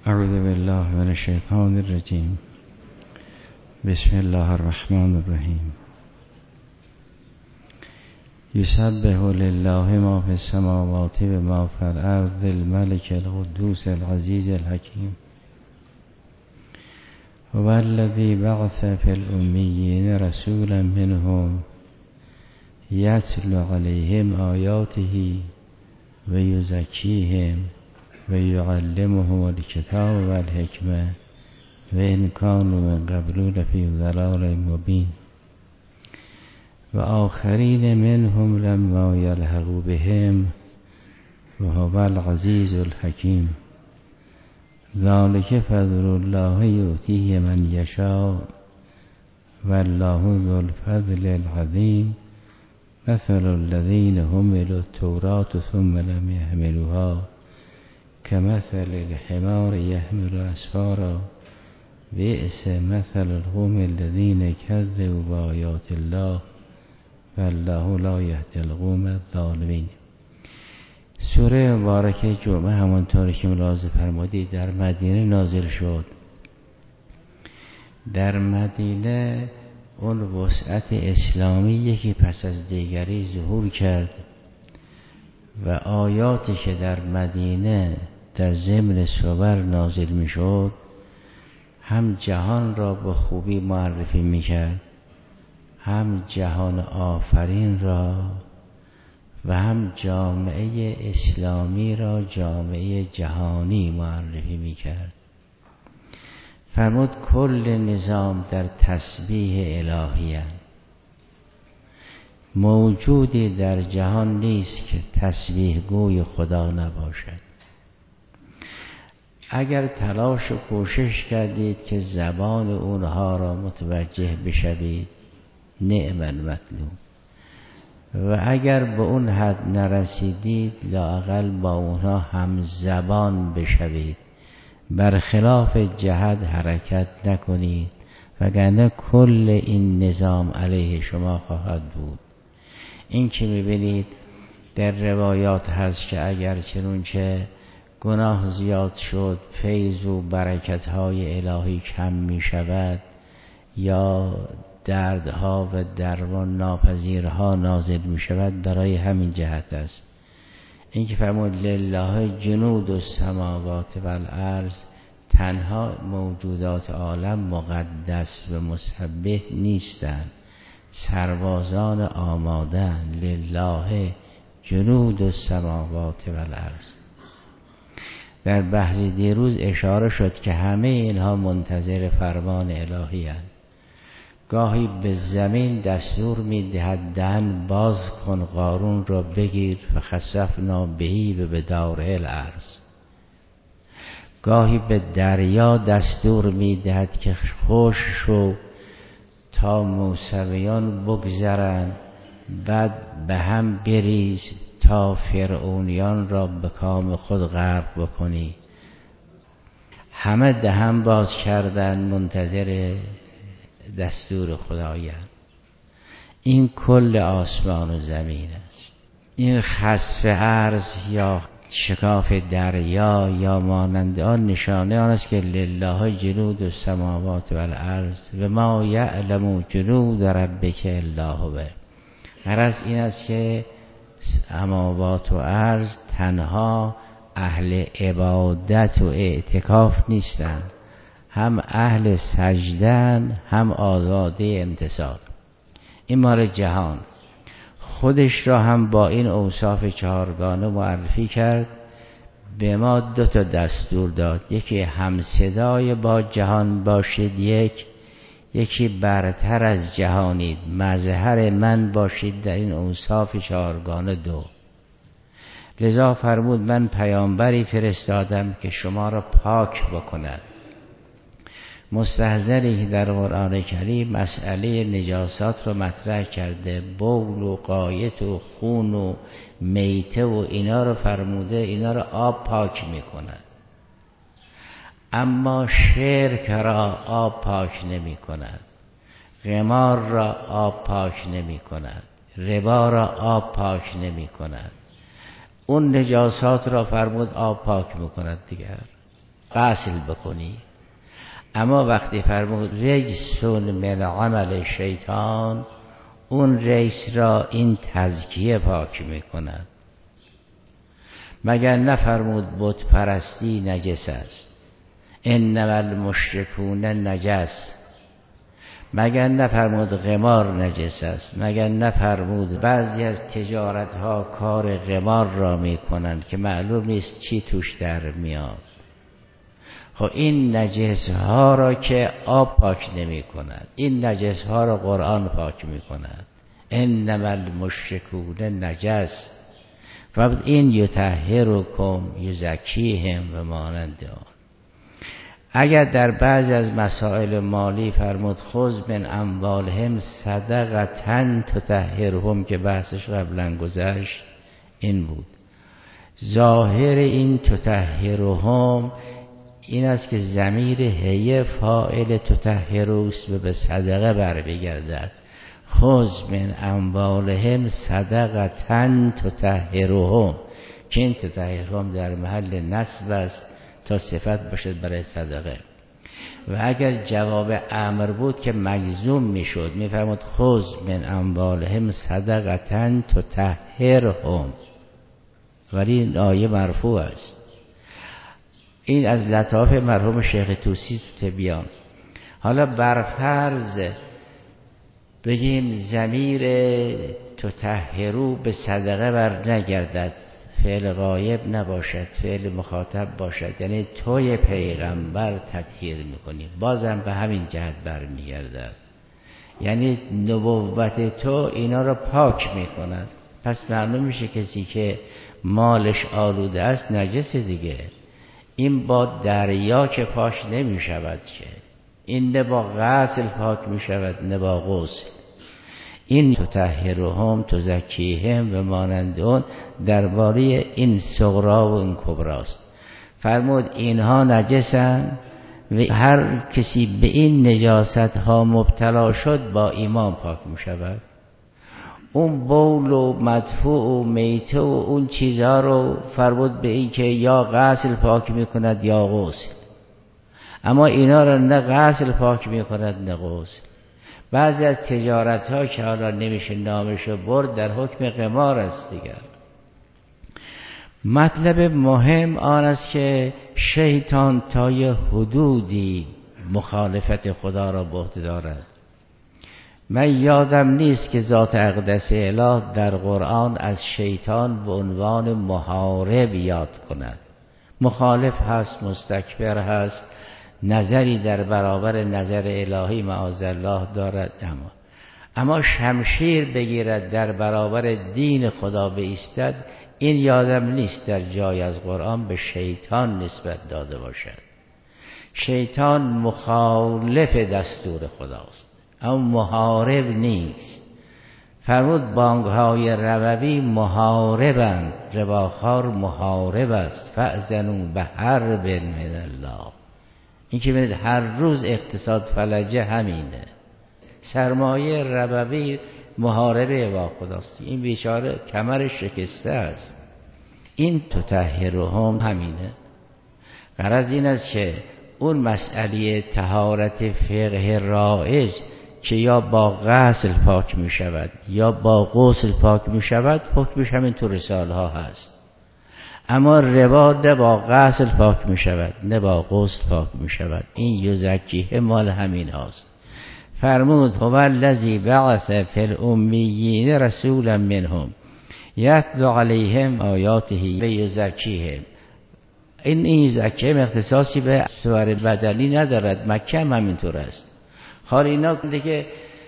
اعوذ بالله من الشیطان الرجیم. بسم الله الرحمن الرحیم. یسبح لله ما فی السماوات و ما فی الارض الملك القدوس العزیز الحکیم. هو الذی بعث فی الامیین رسولا منهم یتلو علیهم آیاته و یزکیهم و یعلمهم الکتاب و الحکمه و ان کانوا من قبل لفی ضلال مبین و آخرین منهم لما یلحقوا بهم و هو العزیز الحکیم. ذلک فضل الله یؤتیه من یشاء والله ذو الفضل العظیم. مثل الذین حملوا التوراة ثم لم يحملوها كمثل الحمار يحمل أسفارا بئس مثل القوم الذين كذبوا بآيات الله والله لا يهدي القوم الظالمين. سوره مبارکه جمعه همانطور که ملاحظه فرمودید در مدینه نازل شد. در مدینه اون وسعت اسلامی یکی پس از دیگری ظهور کرد و آیاتی که در مدینه در ضمن صور نازل می شد هم جهان را به خوبی معرفی می کرد، هم جهان آفرین را و هم جامعه اسلامی را جامعه جهانی معرفی می کرد. فرمود کل نظام در تسبیح الهی است. موجودی در جهان نیست که تسبیح گوی خدا نباشد. اگر تلاش و کوشش کردید که زبان اونها را متوجه بشوید نعم المطلوب، و اگر به اون حد نرسیدید لااقل با اونها هم زبان بشوید، برخلاف جهت حرکت نکنید وگرنه کل این نظام علیه شما خواهد بود. این که میبینید در روایات هست که اگر چنونچه گناه زیاد شد فیض و برکتهای الهی کم می شود یا دردها و درمان ناپذیرها نازل می شود، برای همین جهت است. این که فرمود لله جنود السماوات و الارض، تنها موجودات عالم مقدس و مسبح نیستند، سربازان آماده لله جنود السماوات و الارض. در بحث دیروز اشاره شد که همه اینها منتظر فرمان الهی هستند. گاهی به زمین دستور میدهد دهن باز کن قارون را بگیر فخسفنا بهی و بداره الارض. گاهی به دریا دستور میدهد که خشک شو تا موسویان بگذرند، بعد به هم بریز تا فرعونیان را به کام خود غرق بکنی. همه دهن باز کردن منتظر دستور خدایند. این کل آسمان و زمین است. این خسف ارض یا شکاف دریا یا مانند آن نشانه آن است که لله جنود السماوات و الارض و ما یعلم جنود ربک الا هو. غرض این است که سماوات و ارض تنها اهل عبادت و اعتکاف نیستند، هم اهل سجدن هم آزاده امتثال. این مال جهان خودش را هم با این اوصاف چهارگانه معرفی کرد. به ما 2 دستور داد، یکی همصدای با جهان باشید، یکی برتر از جهانید، مظهر من باشید در این اوصاف چهارگانه 2. لذا فرمود من پیامبری فرستادم که شما را پاک بکند. مستحضری در قرآن کریم مسئله نجاسات رو مطرح کرده، بول و غایط و خون و میته و اینا رو فرموده اینا رو آب پاک میکند، اما شرک را آب پاک نمی کند، قمار را آب پاک نمی کند، ربا را آب پاک نمی کند. اون نجاسات را فرمود آب پاک میکند دیگر. غسل بکنی. اما وقتی فرمود رجسون من عمل شیطان، اون رجس را این تزکیه پاک میکند. مگر نفرمود بت پرستی نجس است، انما المشرکون نجس؟ مگر نفرمود قمار نجس است؟ مگر نفرمود بعضی از تجارت ها کار قمار را میکنند که معلوم نیست چی توش در میاد؟ خب این نجس ها را که آب پاک نمی کند، این نجس ها را قرآن پاک می کند. انما المشرکون نجس و این یطهرکم یزکیهم و مانند آن. اگر در بعض از مسائل مالی فرمود خذ من اموالهم صدقة تطهرهم که بحثش قبلا گذشت، این بود. ظاهر این تطهرهم این است که ضمیر هی فاعل تطهروست و به صدقه بر بگردد. خذ من اموالهم صدقة تطهرهم که این تطهرهم در محل نصب است تا صفت باشد برای صدقه. و اگر جواب امر بود که مجزوم میشد، میفرمود خذ من اموالهم صدقة تطهرهم، ولی این آیه مرفوع است. این از لطاف مرحوم شیخ طوسی تو تبیان. حالا برفرض بگیم ضمیر تطهرو به صدقه بر نگردد، فعل غایب نباشد، فعل مخاطب باشد، یعنی توی پیغمبر تطهیر میکنی، بازم به همین جهت برمیگردد، یعنی نبوت تو اینا رو پاک میکند. پس معلوم میشه کسی که مالش آلوده است نجس دیگه. این با دریا که پاک نمی شود که، این نه با غسل پاک می شود نه با غسل. این تطهرهم تزکیهم و مانند اون درباره این صغرا و این کبراست. فرمود اینها نجسن و هر کسی به این نجاست ها مبتلا شد با ایمان پاک می شود. اون بول و مدفوع و میته و اون چیزها رو فرمود به این که یا غسل پاک میکند یا غسل. اما اینا رو نه غسل پاک میکند نه غسل. بعضی از تجارت ها که حالا نمیشه نامشو برد در حکم قمار است دیگر. مطلب مهم آن است که شیطان تا یه حدودی مخالفت خدا را به عهده دارد. من یادم نیست که ذات اقدس اله در قرآن از شیطان به عنوان محارب یاد کند. مخالف هست، مستکبر هست، نظری در برابر نظر الهی معاذالله دارد، اما شمشیر بگیرد در برابر دین خدا بایستد، این یادم نیست در جای از قرآن به شیطان نسبت داده باشد. شیطان مخالف دستور خداست اما محارب نیست. فرمود بانک‌های ربوی محاربند، رباخوار محارب است. فأذنوا بحرب من الله. این که ببینید هر روز اقتصاد فلجه همینه. سرمایه ربوی محاربه با خداست. این بیچاره کمرش شکسته است. این تطهرهم همینه. غرض این است که اون مسئله طهارت فقه رایج که یا با غسل پاک می شود یا با غسل پاک می شود، حکمش همین تو رساله ها هست. اما ربا نه با غسل پاک می شود نه با غسل پاک می شود. این یزکیه مال همین هاست. فرمود هو الذی بعث فی الامیین رسولا منهم یتلو علیهم آیاته و یزکیهم. این یزکیهم اختصاصی به سور بدنی ندارد، مکه هم همینطور است. حال اینا که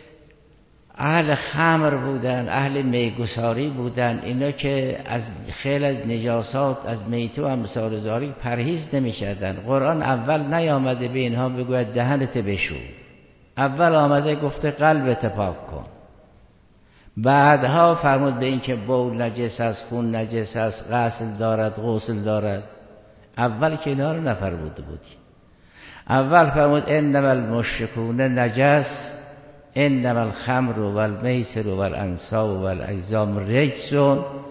اهل خمر بودن، اهل میگساری بودن، اینا که از خیلی از نجاسات از میته و امثال ذالک پرهیز نمی‌کردن. قرآن اول نیامده به اینها بگوید دهنت بشو، اول آمده گفته قلبت پاک کن. بعدها فرمود به این که بول نجس است، خون نجس است، غسل دارد، غسل دارد. اول که اینا رو نفرموده بود. اول فرمود انما المشرکون نجس، انما الخمر والمیسر والانصاب والازلام رجس.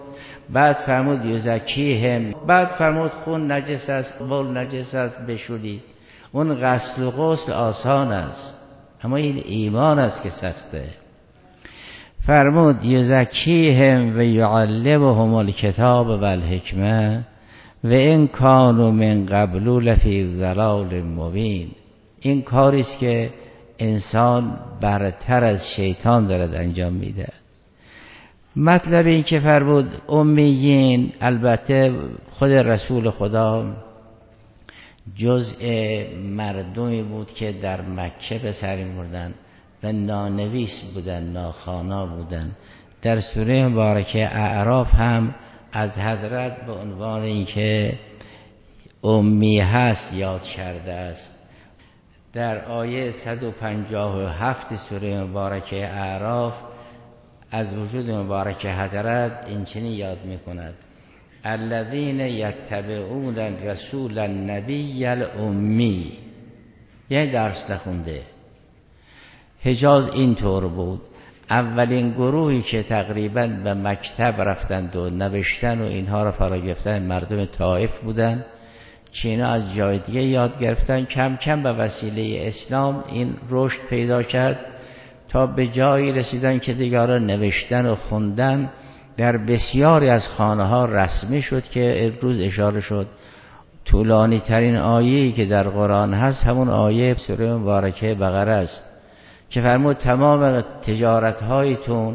بعد فرمود یزکیهم، بعد فرمود خون نجس است، بول نجس است بشورید. اون غسل و غسل آسان است، اما این ایمان است که سخته. فرمود یزکیهم و یعلمهم الکتاب و الحکمه و این کانوا من قبل لفی ضلال مبین. این کاریست که انسان برتر از شیطان دارد انجام میده. مطلب این که فرمود امیین، البته خود رسول خدا جزء مردمی بود که در مکه به سر می‌بردند و نانویس بودن، ناخوانا بودن. در سوره مبارکه اعراف هم از حضرت به عنوان اینکه امی هست یاد کرده است. در آیه 157 سوره مبارکه اعراف از وجود مبارک حضرت این چنین یاد میکند: الذین یتبعون الرسول النبی الامی. یعنی درس نخونده. حجاز اینطور بود، اولین گروهی که تقریبا به مکتب رفتند و نوشتن و اینها را فرا گرفتن مردم طائف بودند که اینا از جای دیگه یاد گرفتن. کم کم به وسیله اسلام این رشد پیدا کرد تا به جایی رسیدن که دیگران نوشتن و خوندن در بسیاری از خانه ها رسمی شد که امروز اشاره شد. طولانی ترین آیه‌ای که در قرآن هست همون آیه سوره مبارکه بقره است که فرمود تمام تجارت هایتون،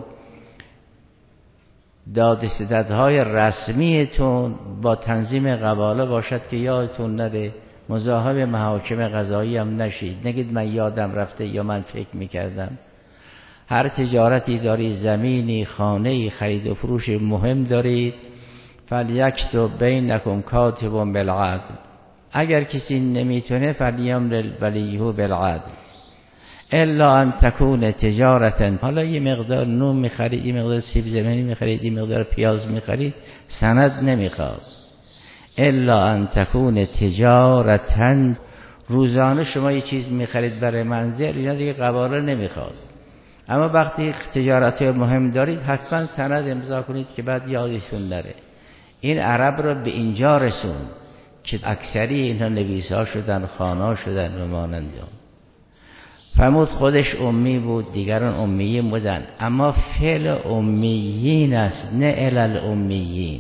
دادستد های رسمیتون با تنظیم قباله باشد که یادتون نره، مزاحم محاکم قضایی هم نشید. نگید من یادم رفته یا من فکر میکردم. هر تجارتی دارید، زمینی، خانه‌ای، خرید و فروش مهم دارید، فلیکتب بینکم کاتب بالعدل. اگر کسی نمیتونه فلیملل ولیه بالعدل الا ان تکون تجارتا. حالا یه مقدار نون میخرید، یه مقدار سیب زمینی میخرید، یه مقدار پیاز میخرید، سند نمیخواد. الا ان تکون تجارتا، روزانه شما یه چیز میخرید برای منزل، اینا دیگه قباله نمیخواد. اما وقتی تجارت مهم دارید حتما سند امضا کنید که بعد یادشون نره. این عرب را به اینجا رسون که اکثری اینها نویسا شدن، خوانا شدن و مانند. فرمود خودش امی بود، دیگران امیین بودن، اما فعل امیین است نه علل امیین.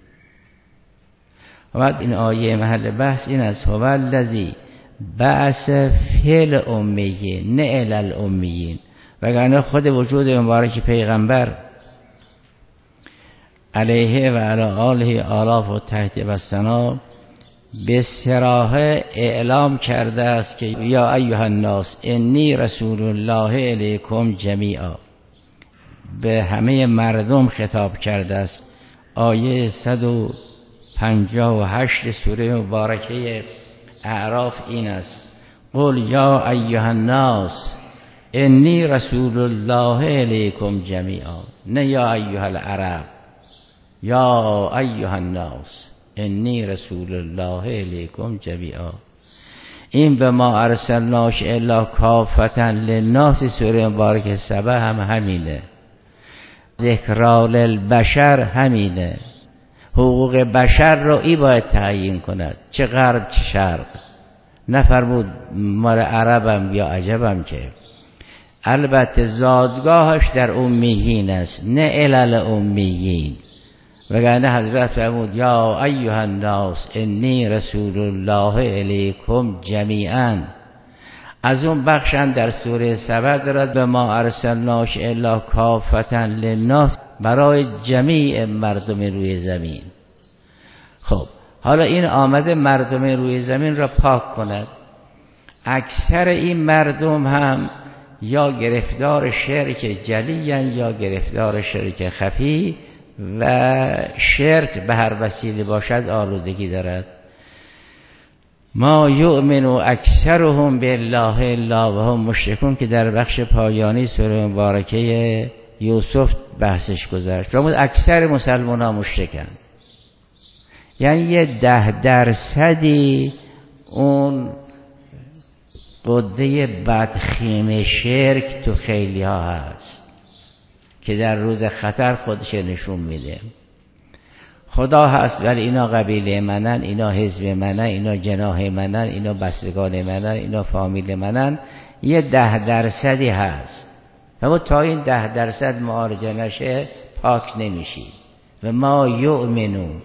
و این آیه محل بحث این است: هو الذی بعث فعل امیین نه علل امیین. وگرنه خود وجود مبارک پیغمبر علیه و علی آله آلاف و تحت و ثنا به صراحه اعلام کرده است که یا ایها الناس انی رسول الله الیکم جمیعا. به همه مردم خطاب کرده است. آیه 158 سوره مبارکه اعراف این است: قل یا ایها الناس انی رسول الله الیکم جمیعا، نه یا ایها العرب، یا ایها الناس انی رسول الله الیکم جمیعا. این به ما ارسلناک الا کافتا للناس سوره مبارکه سبع هم همینه. ذکرا للبشر همینه. حقوق بشر رو ای باید تعیین کند، چه غرب چه شرق. نفرمود مال عربم یا عجبم که. البته زادگاهش در امیین است نه علل امیین. وگرنه حضرت فرمود یا ایها الناس انی رسول الله الیکم جمیعا. از اون بخشن در سوره سبع دارد به ما ارسلناک الا کافتا للناس، برای جمیع مردم روی زمین. خب حالا این آمده مردم روی زمین را پاک کند. اکثر این مردم هم یا گرفتار شرک جلی یا گرفتار شرک خفی و شرک به هر وسیله باشد آلودگی دارد. ما یؤمن اکثرهم بالله الا وهم مشرکون که در بخش پایانی سوره مبارکه یوسف بحثش گذشت. فرمود اکثر مسلمان ها مشرکن، یعنی یه 10% اون قده بدخیم شرک تو خیلی ها هست که در روز خطر خودش نشون میده. خدا هست ولی اینا قبیله منن، اینا حزب منن، اینا جناح منن، اینا بستگان منن، اینا فامیل منن. یه 10% هست. تا این 10% معالجه نشه پاک نمیشی. و ما یؤمنون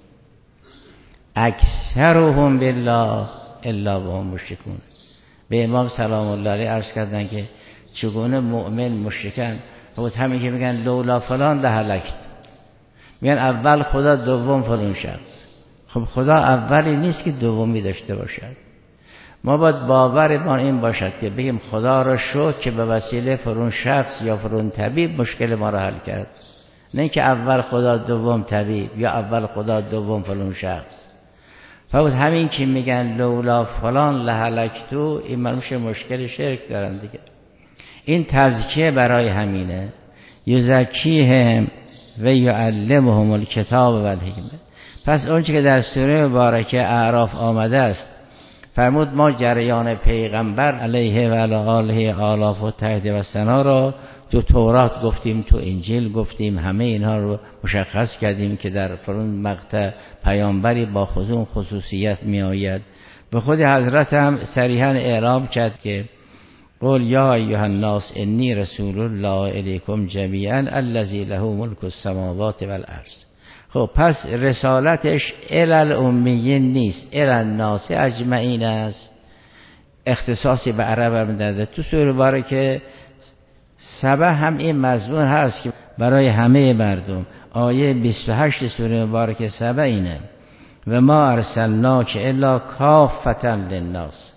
اکثرهم بالله الا وهم مشرکون. به امام سلام الله علیه عرض کردن که چگونه مؤمن مشرکن. همین که میگن لولا فلان لهلکت، میگن اول خدا دوم فلان شخص. خب خدا اولی نیست که دومی داشته باشد. ما باید باورمان این باشد که بگیم خدا را شکر که به وسیله فلان شخص یا فلان طبیب مشکل ما را حل کرد، نه که اول خدا دوم طبیب یا اول خدا دوم فلان شخص. فقط همین که میگن لولا فلان لهلکتو، این منوش مشکل شرک دارن دیگه. این تزکیه برای همینه. یزکیهم و یعلمهم الکتاب و الحکمه. پس اون که در سوره مبارکه اعراف آمده است، فرمود ما جریان پیغمبر علیه و علی آله آلاف و تحت و ثنا را تو تورات گفتیم، تو انجیل گفتیم، همه اینها رو مشخص کردیم که در فرون مقطع پیامبری با خودون خصوصیت می آید. به خود حضرت هم صریحا اعلام کرد که قل یا ایها الناس انی رسول الله الیکم جمیعا الذی له ملک السماوات والارض. خب پس رسالتش الی الامیین نیست، الی الناس اجمعین است. اختصاصی به عرب هم داده. تو سوره مبارکه سبع هم این مضمون هست که برای همه مردم. آیه 28 سوره مبارکه سبع اینه و ما ارسلناک الا کافة للناس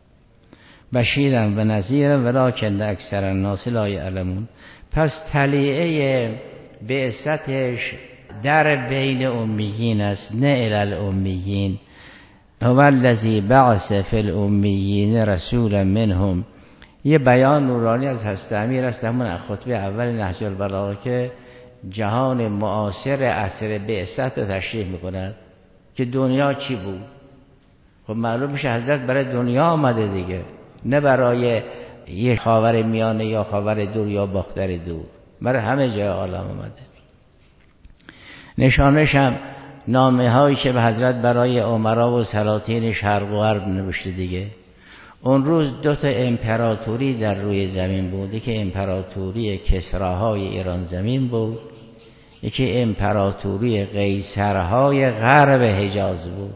بشیرا و نذیرا ولکن اکثر الناس لا یعلمون. پس طلیعه بعثتش در بین امیین است، نه الی الامیین. هو الذی بعث فی الامیین رسولا منهم. یه بیان نورانی از حضرت امیر است، همون خطبه اول نهج البلاغه که جهان معاصر عصر بعثت رو تشریح میکند که دنیا چی بود. خب معلوم میشه حضرت برای دنیا آمده دیگه، نه برای یه خاور میانه یا خاور دور یا باختر دور، برای همه جای عالم آمده. نشانش هم نامه هایی که به حضرت برای امرا و سلاطین شرق و غرب نوشته دیگه. اون روز 2 امپراتوری در روی زمین بود، یکی امپراتوری کسراهای ایران زمین بود، یکی امپراتوری قیصرهای غرب حجاز بود.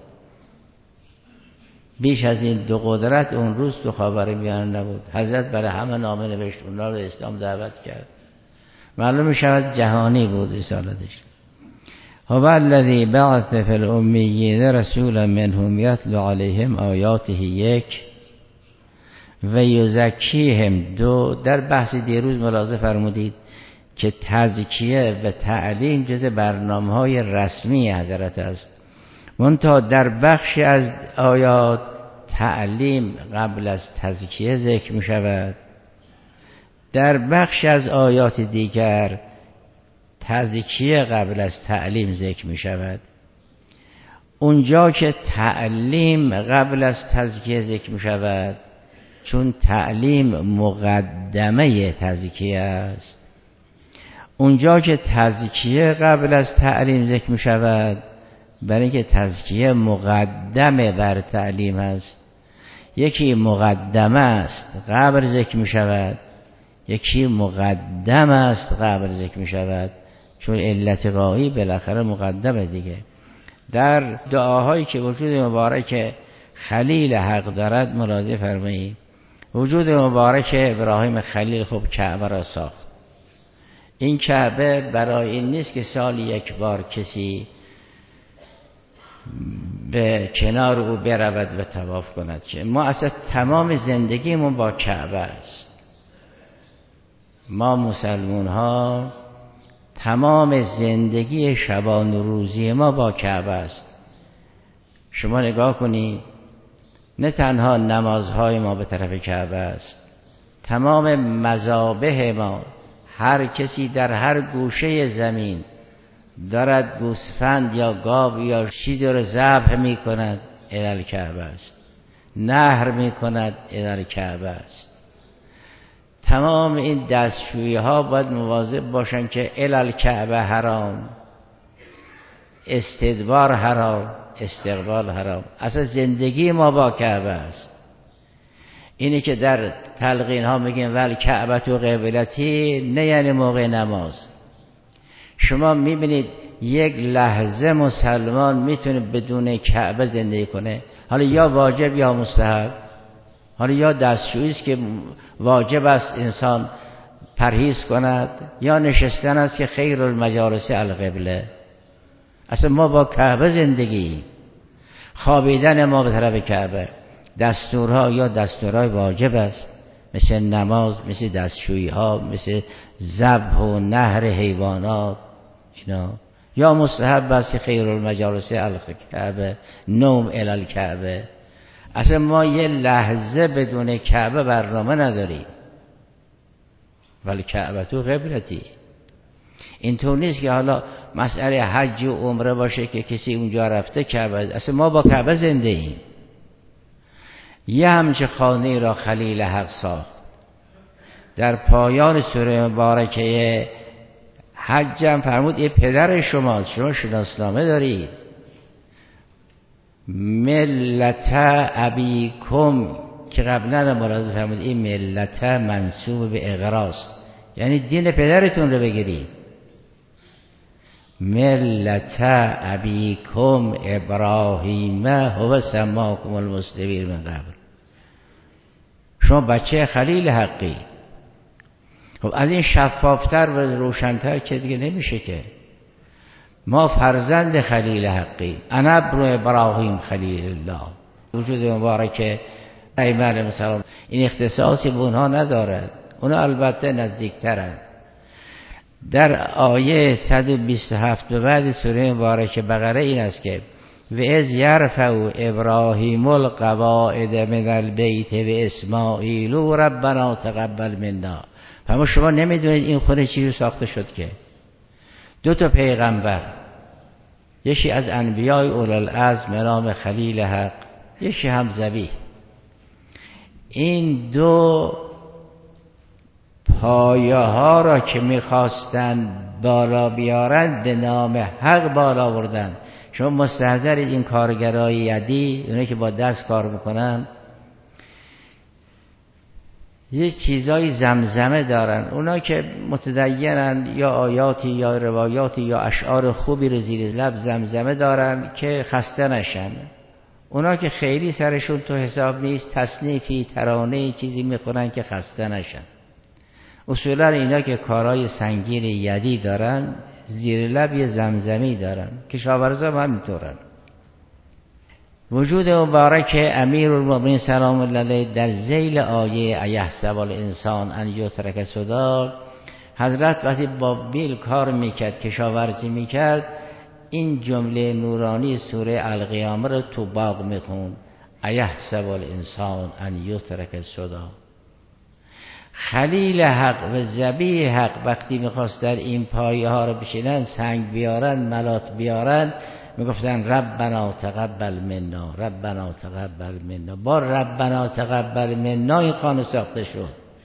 بیش از این 2 قدرت اون روز تو خاورمیانه نبود. حضرت برای همه نامه نوشت، اونها رو اسلام دعوت کرد. معلوم میشود جهانی بود رسالتش. هو الذی بعث فی الامیین رسولا منهم یتلو علیهم آیاته 1 و یزکیهم 2. در بحث دیروز ملاحظه فرمودید که تزکیه و تعلیم جز برنامه‌های رسمی حضرت است. منتها در بخشی از آیات تعلیم قبل از تزکیه ذکر می شود، در بخشی از آیات دیگر تزکیه قبل از تعلیم ذکر می شود. اونجا که تعلیم قبل از تزکیه ذکر می شود، چون تعلیم مقدمه تزکیه است. اونجا که تزکیه قبل از تعلیم ذکر می شود، برای اینکه تزکیه مقدمه بر تعلیم است. یکی مقدمه است قبل ذکر می شود، یکی مقدم است قبل ذکر می شود، چون علت غایی بالاخره مقدمه دیگه. در دعاهایی که وجود مبارک خلیل حق دارد ملاحظه فرمایید. وجود مبارک ابراهیم خلیل خب کعبه را ساخت. این کعبه برای این نیست که سال یک بار کسی به کنار او برود و طواف کند، که ما اصلا تمام زندگیمون با کعبه است. ما مسلمون ها تمام زندگی شبان و روزی ما با کعبه است. شما نگاه کنید، نه تنها نمازهای ما به طرف کعبه است، تمام مذابح ما، هر کسی در هر گوشه زمین دارد گوسفند یا گاو یا شیر را ذبح می کند، الی کعبه است. نحر می کند، الی کعبه است. تمام این دستشویی ها باید مواظب باشن که الی کعبه حرام. استدبار حرام، استقبال حرام. اصلا زندگی ما با کعبه است. اینی که در تلقین ها میگن ول کعبه و قبلتی، نه یعنی موقع نماز. شما میبینید یک لحظه مسلمان میتونه بدون کعبه زندگی کنه، حالا یا واجب یا مستحب، حالا یا دستشویی است که واجب است انسان پرهیز کند، یا نشستن است که خیر المجالس القبله. اصلا ما با کعبه زندگی، خوابیدن ما به طرف کعبه. دستورها یا دستورهای واجب است، مثل نماز، مثل دستشویی ها، مثل ذبح و نحر حیوانات اینا، یا مستحب است که خیر المجالس الکعبه، نوم الی الکعبه. اصلا ما یه لحظه بدون کعبه برنامه نداریم. ولی کعبه تو قبلتی. اینطور نیست که حالا مسئله حج و عمره باشه که کسی اونجا رفته کعبه. اصلا ما با کعبه زنده ایم. یه همچه خانه را خلیل حق ساخت. در پایان سوره مبارکه حج هم فرمود یه پدر شماست، شما شناسنامه دارید. ملت ابیکم که قبلا ملاحظه فرمود این ملت منسوب به اقراست، یعنی دین پدرتون رو بگیرید. ملت ابیکم ابراهیم هو سماکم المسلمین من قبل. شما بچه خلیل حقی. خب از این شفافتر و روشنتر که دیگه نمیشه که. ما فرزند خلیل حقی. انا ابن ابراهیم خلیل الله. وجود مبارک ایمن مثلا این اختصاصی به اونها ندارد، اونها البته نزدیکترن. در آیه 127 به بعد سوره مبارکه بقره این است که و از یرفع ابراهیم القواعد من البیت و اسماعیل و ربنا تقبل منا. اما شما نمیدونید این خونه چی ساخته شد که دو تا پیغمبر، یکی از انبیای اولوالعزم نام خلیل حق، یکی هم ذبیح، این دو پایه ها را که میخواستن بالا بیارن به نام حق بالا بردن. شما مستحضرید این کارگرای یدی، اونایی که با دست کار میکنن، یه چیزای زمزمه دارن. اونا که متدینن یا آیاتی یا روایاتی یا اشعار خوبی رو زیر لب زمزمه دارن که خسته نشن. اونا که خیلی سرشون تو حساب نیست، تصنیفی ترانه چیزی میخورن که خسته نشن. اصولا اینا که کارهای سنگین یدی دارن زیر لب یه زمزمی دارن. کشاورزا هم همینطورن. وجود مبارک امیرالمومنین سلام الله علیه در ذیل آیه ایحسب الانسان ان یترک سدی، حضرت وقتی با بیل کار میکرد، کشاورزی میکرد، این جمله نورانی سوره القیامه رو تو باغ میخوند. ایحسب الانسان ان یترک سدی. خلیل حق و ذبیح حق وقتی میخواست در این پایه ها رو بشینن، سنگ بیارن، ملات بیارن، میگفتن ربنا تقبل منا، ربنا تقبل منا. با ربنا تقبل منا این خانه ساخته شد.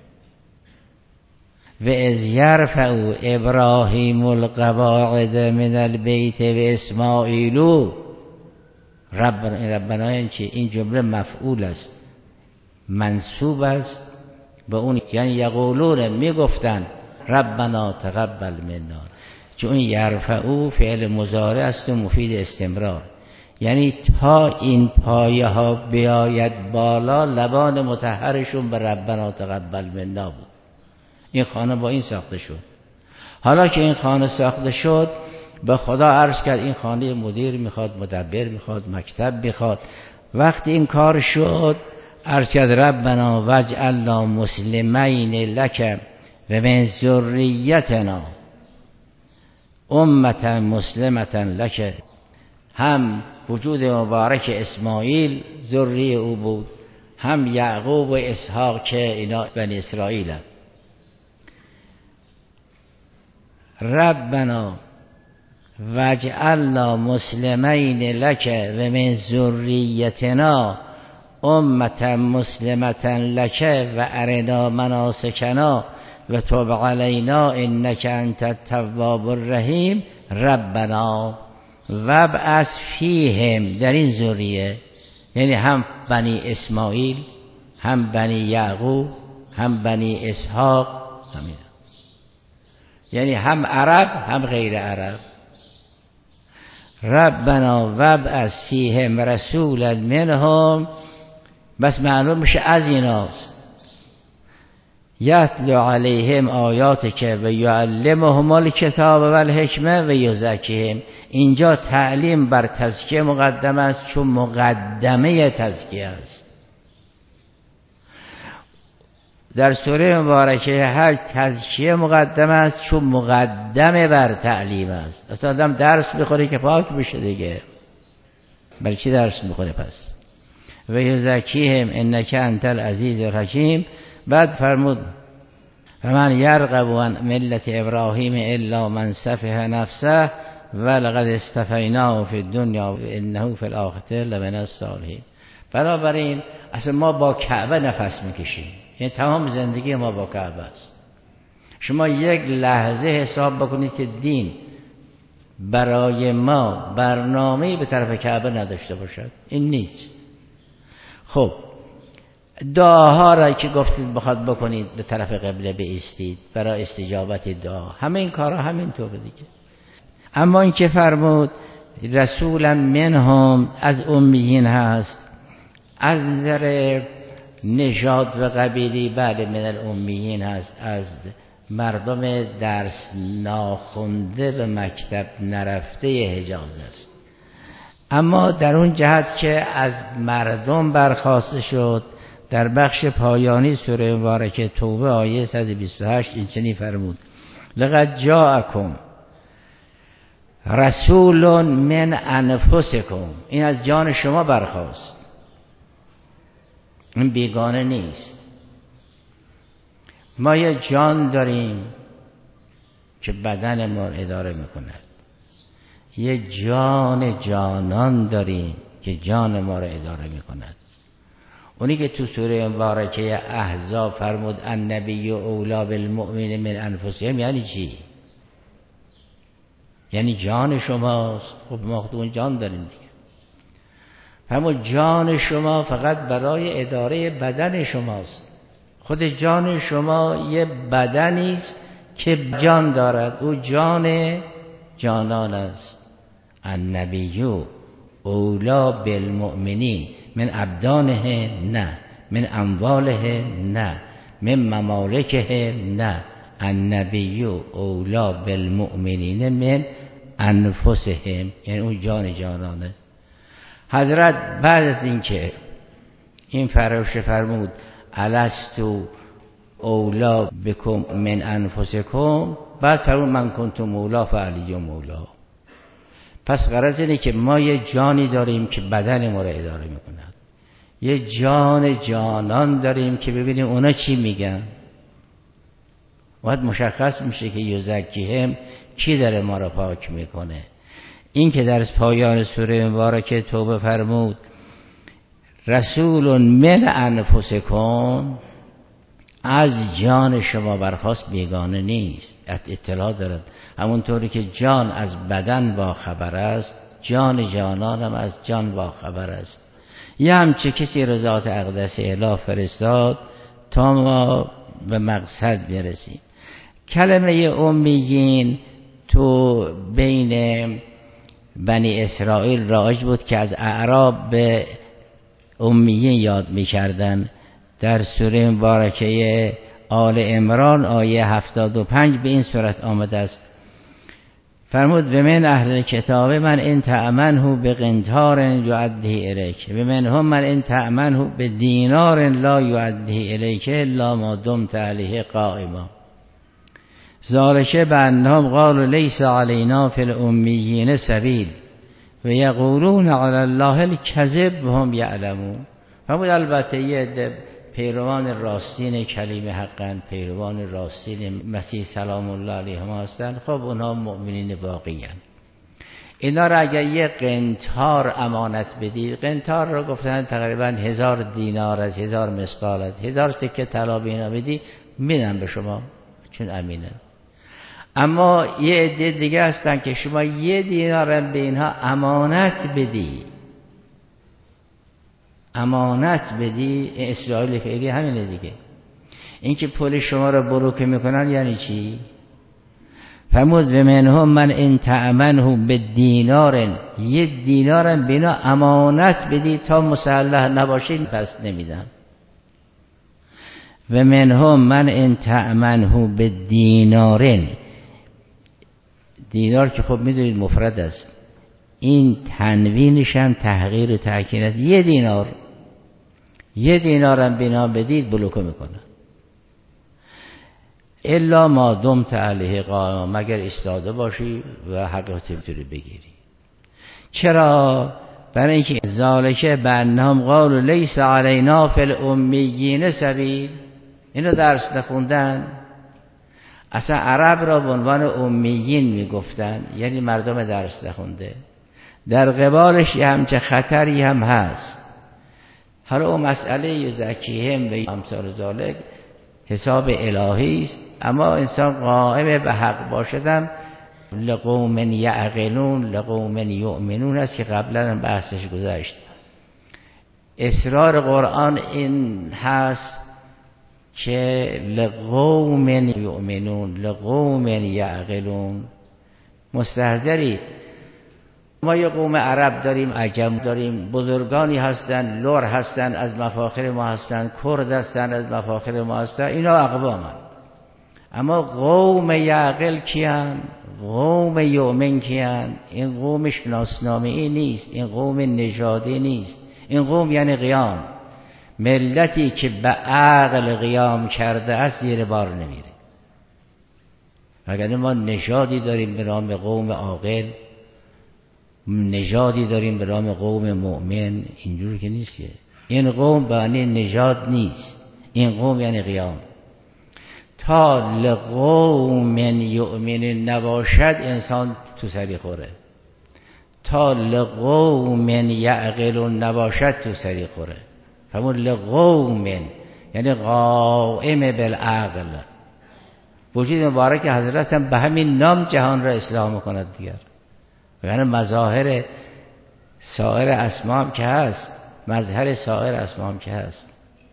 و از یرفع ابراهیم القواعد من البیت و اسماعیل ربنا. این ربنا این چی؟ این جمله مفعول است، منصوب است به اون، یعنی یقولون میگفتن ربنا تقبل منا، چون یرفعو فعل مضارع است و مفید استمرار، یعنی تا این پایه ها بیاید بالا لبان مطهرشون به ربنا تقبل منا بود. این خانه با این ساخته شد. حالا که این خانه ساخته شد، به خدا عرض کرد این خانه مدیر میخواد، مدبر میخواد، مکتب میخواد. وقتی این کار شد عرض کرد ربنا وجعلنا مسلمین لک و من ذریتنا امتا مسلمتا لک. هم وجود مبارک اسماعیل ذریه او بود، هم یعقوب و اسحاق که اینا بنی اسرائیل هم. ربنا وجعلنا مسلمین لک و من ذریتنا امتا مسلمتا لک و ارنا مناسکنا و تب علینا انک انت التواب الرحیم. ربنا وابعث فیهم، در این ذریه، یعنی هم بنی اسماعیل، هم بنی یعقوب، هم بنی اسحاق، همین، یعنی هم عرب هم غیر عرب. ربنا وابعث فیهم رسولا منهم، بس معلوم میشه از ایناست. یتلو علیهم آیاتک و یعلمهم الکتاب و الحکمه و یزکیهم. اینجا تعلیم بر تزکیه مقدم است، چون مقدمه تزکیه است. در سوره مبارکه حج تزکیه مقدم است، چون مقدمه بر تعلیم است. اصلا آدم درس بخوره که پاک بشه دیگه، برای چی درس میخوره پس؟ و یزکیهم انک انت العزیز الحکیم. بعد فرمود فمن یرغب عن ملت ابراهیم الا من سفه نفسه ولقد اصطفیناه فی الدنیا و انه فی الاخره لمن الصالحین. بنابراین اصلا ما با کعبه نفس میکشیم، یعنی تمام زندگی ما با کعبه است. شما یک لحظه حساب بکنید که دین برای ما برنامه‌ای به طرف کعبه نداشته باشد، این نیست. خب دعاها را که گفتید بخواد بکنید به طرف قبله بایستید برای استجابت دعا، همه این کارها همینطور دیگه. اما این که فرمود رسولا منهم، از امیین هست، از نظر نژاد و قبیلی بله من الامیین هست، از مردم درس ناخونده به مکتب نرفته حجاز است. اما در اون جهت که از مردم برخواسته شد، در بخش پایانی سوره مبارکه توبه آیه 128 این چنین فرمود لقد جاءکم رسول من انفسکم. این از جان شما برخاست، این بیگانه نیست. ما یه جان داریم که بدن ما اداره میکند، یه جان جانان داریم که جان ما را اداره میکند. اونی که تو سوره مبارکه احزاب فرمود النبی اولی بالمؤمنین من انفسهم، یعنی چی؟ یعنی جان شماست. خب ما خودمون جان داریم دیگه. فرمود جان شما فقط برای اداره بدن شماست. خود جان شما یه بدنی است که جان دارد، او جان جانان است. النبی اولی بالمؤمنین من ابدانه نه، من امواله نه، من ممالکه نه. النبی اولی بالمؤمنین من انفسهم، یعنی اون جان جانانه. حضرت بعد از این که این فراش فرمود الستو اولی بکم من انفسکم، بعد فرمود من کنتم مولا فعلی مولا. پس غرض اینه که ما یه جانی داریم که بدن ما را اداره میکند، یه جان جانان داریم که ببینیم اونا چی میگن. باید مشخص میشه که یزکیهم کی داره ما را پاک میکنه. این که در پایان سوره مبارکه توبه فرمود رسول من انفسکم، از جان شما برخواست، بیگانه نیست، اطلاع دارد. همونطوری که جان از بدن با خبر است، جان جانان هم از جان با خبر است. یه همچه کسی را ذات اقدس اله فرستاد تا ما به مقصد برسیم. کلمه امیین تو بین بنی اسرائیل رایج بود که از اعراب به امیین یاد می‌کردن. در سوره مبارکه آل عمران آیه 75 به این صورت آمده است. فرمود و من اهل کتاب من ان تأمنه بقنطار یؤدیه الیک و منهم من ان تأمنه بدینار لا یؤدیه الیک الا ما دمت علیه قائما ذلک بانهم قالوا لیس علینا فی الامیین سبیل و یقولون علی الله الکذب وهم یعلمون. فرمود البته یه پیروان راستین کلیم حقن، پیروان راستین مسیح سلام الله علیهم هستند. خب اونها مؤمنین واقعی هستند. اینا را اگر یه قنطار امانت بدید، قنطار را گفتن تقریبا 1000 دینار از 1000 مسقال از 1000 سکه طلا به اینا بدی، میدن به شما چون امینه. اما یه عده دیگه هستن که شما 1 دینار به اینها امانت بدی، امانت بدی. اسرائیل فعلی همینه دیگه. این که پول شما را بروکه میکنن یعنی چی؟ فرمود و منهم من ان تأمنه بالدینار، 1 دینار به اینا امانت بدی تا مسلح نباشید پس نمیدم. و منهم من ان تأمنه بالدینار، دینار که خب میدونید مفرد است، این تنوینش هم تحقیر و تأکید است. 1 دینار، 1 دینارم بینا بدید بلوکه میکنه. الا ما دمت علیه قائما، مگر ایستاده باشی و حقیقت بتونی بگیری. چرا؟ برای اینکه ذالک بانهم قالوا لیس علینا فی الامیین سبیل، اینو درس نخوندن. اصلا عرب را به عنوان امیین میگفتن، یعنی مردم درس نخونده. در قبالش یه همچه خطری هم هست. حالا اون مسئله یزکیهم و امثال ذالک حساب الهی است، اما انسان قائم به حق باشدم لقوم یعقلون لقوم یؤمنون است که قبلا هم بحثش گذشت. اصرار قرآن این هست که لقوم یؤمنون لقوم یعقلون. مستحضرید ما یه قوم عرب داریم، عجم داریم، بزرگانی هستن، لور هستن از مفاخر ما هستن، کرد هستن از مفاخر ما هستن، اینا اقوامن. اما قوم یعقل کیان؟ قوم یؤمن کیان؟ این قوم شناسنامه‌ای نیست، این قوم نژادی نیست، این قوم یعنی قیام. ملتی که به عقل قیام کرده است زیر بار نمیره. وگرنه ما نژادی داریم به نام قوم عاقل، نژادی داریم به نام قوم مؤمن، اینجوری که نیست. این قوم به معنی نژاد نیست، این قوم یعنی قیام. تا لقوم یؤمن نباشد انسان تو سری خوره، تا لقوم یعقلون نباشد تو سری خوره. همون لقوم یعنی قائم بالعقل. وجود مبارک حضرت هم به همین نام جهان را اصلاح میکند دیگر. یعنی مظاهر سایر اسما هم که هست، مظهر سایر اسما هم که هست.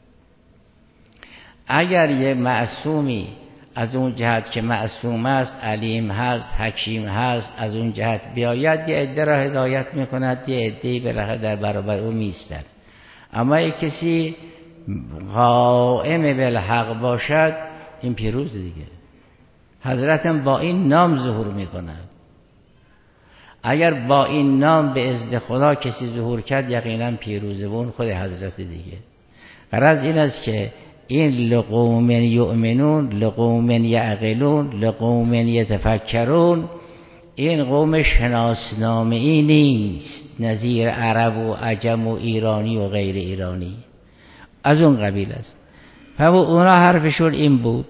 اگر یه معصومی از اون جهت که معصوم است، علیم هست، حکیم هست، از اون جهت بیاید، یه عده را هدایت میکند، یه عده‌ای بالاخره در برابر او میستن. اما یک کسی قائم بالحق باشد این پیروز دیگه. حضرت هم با این نام ظهور میکند. اگر با این نام به اذن خدا کسی ظهور کرد یقینا پیروزه، اون خود حضرت دیگه. غرض این است که این لقوم یؤمنون لقوم یعقلون لقوم یتفکرون، این قوم شناسنامه‌ای نیست نظیر عرب و عجم و ایرانی و غیر ایرانی، از اون قبیل است. اونا حرفشون این بود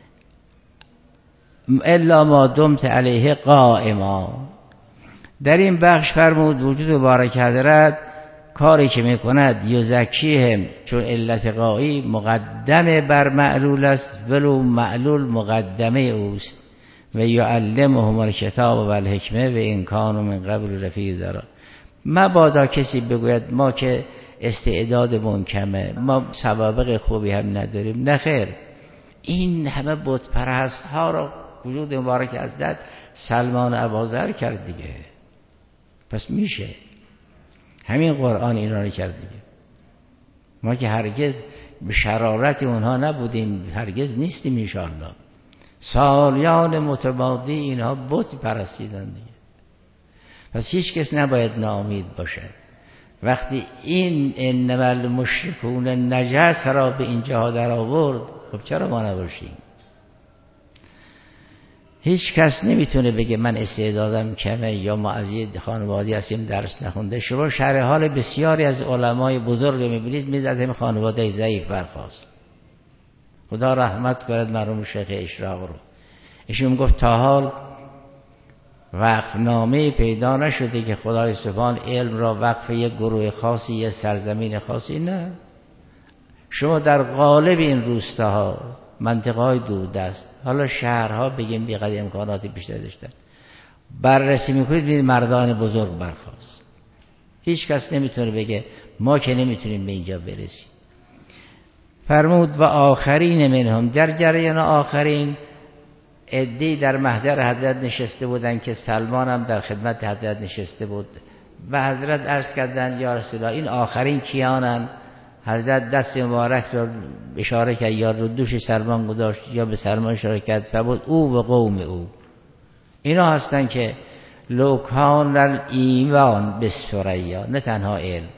الا ما دمت علیه قائما. در این بخش فرمود وجود مبارک حضرت کاری که میکند یزکیهم، چون علت غایی مقدمه بر معلول است، ولو معلول مقدمه اوست. و یعلمهم الکتاب و الحکمه و ان کانوا من قبل لفی ضلال. مبادا کسی بگوید ما که استعدادمون کمه، ما سوابق خوبی هم نداریم. نخیر، این همه بت پرست ها را وجود مبارک حضرت سلمان اباذر کرد دیگه. پس میشه همین قرآن اینا رو کرد دیگه. ما که هرگز به شرارت اونها نبودیم، هرگز نیستیم انشاءالله. سالیان متمادی اینها بت پرستیدن دیگه. پس هیچ کس نباید ناامید باشه. وقتی این انما المشرکون نجس را به اینجا در آورد، خب چرا ما نباشیم؟ هیچ کس نمیتونه بگه من استعدادم کمه یا ما از یه خانوادی هستیم درس نخونده. شما شرح حال بسیاری از علمای بزرگ میبینید میزد همین خانواده ضعیف برخاست. خدا رحمت کنه مرحوم شیخ اشراق رو. ایشون گفت تا حال وقفنامه پیدا نشده که خدای سبحان علم را وقف یک گروه خاصی، یک سرزمین خاصی. نه، شما در قالب این روستاها منطقه‌های دوردست، حالا شهرها بگیم بیقدر امکانات بیشتر داشتن، بررسی میکنید می‌بینید مردان بزرگ برخاست. هیچ کس نمیتونه بگه ما که نمیتونیم به اینجا برسیم. فرمود و آخرین منهم، در جریان آخرین عده‌ای در محضر حضرت نشسته بودن که سلمان هم در خدمت حضرت نشسته بود و حضرت عرض کردند یا رسول الله این آخرین کیانند؟ حضرت دست مبارک را اشاره کرد یا رو دوش سلمان گذاشت یا به سلمان اشاره کرد فرمود او و قوم او، اینا هستن که لوکان الایمان به ثریا، نه تنها علم،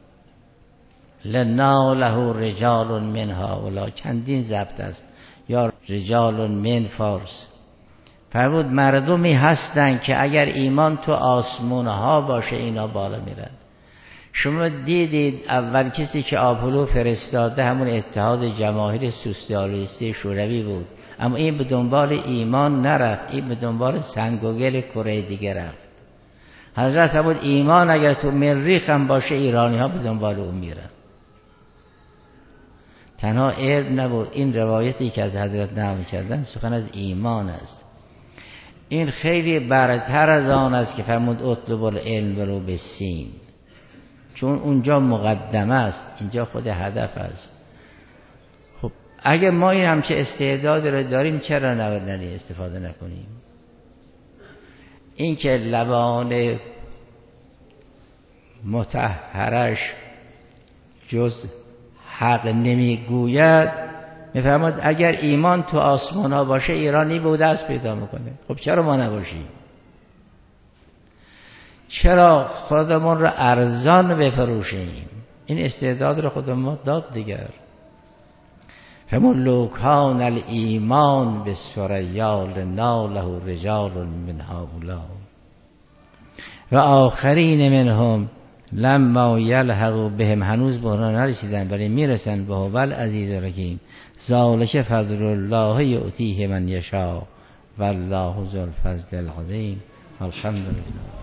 لناله رجال من هؤلاء، چندین ضبط است، یا رجال من فارس. فرمود مردمی هستن که اگر ایمان تو آسمونها باشه اینا بالا میرن. شما دیدید اول کسی که آپولو فرستاده همون اتحاد جماهیر سوسیالیستی شوروی بود، اما این به دنبال ایمان نرفت، این به دنبال سنگ و گل کره دیگه رفت. حضرت فرمود ایمان اگر تو مریخ هم باشه ایرانی ها به دنبال اون میرن. تنها علم نبود، این روایتی که از حضرت نقل کردن سخن از ایمان است. این خیلی برتر از آن است که فرمود اطلب العلم ولو بالسین، چون اونجا مقدمه است، اینجا خود هدف است. خب اگه ما این همچه استعداد رو داریم چرا نباید استفاده نکنیم؟ این که لبان مطهرش جز حق نمیگوید، میفرماد اگر ایمان تو آسمان ها باشه ایرانی به دست پیدا میکنه. خب چرا ما نباشیم؟ چرا خودمون رو ارزان بفروشیم؟ این استعداد رو خودمون ما داد دیگر. فرمود لوکان الایمان به ثریا لناله رجال من هؤلاء و آخرین منهم لما یلحقوا بهم، هنوز به اونا نرسیدن ولی میرسن. به هو العزیز الحکیم ذالک فضل الله یؤتیه من یشاء والله ذو الفضل العظیم. الحمدلله.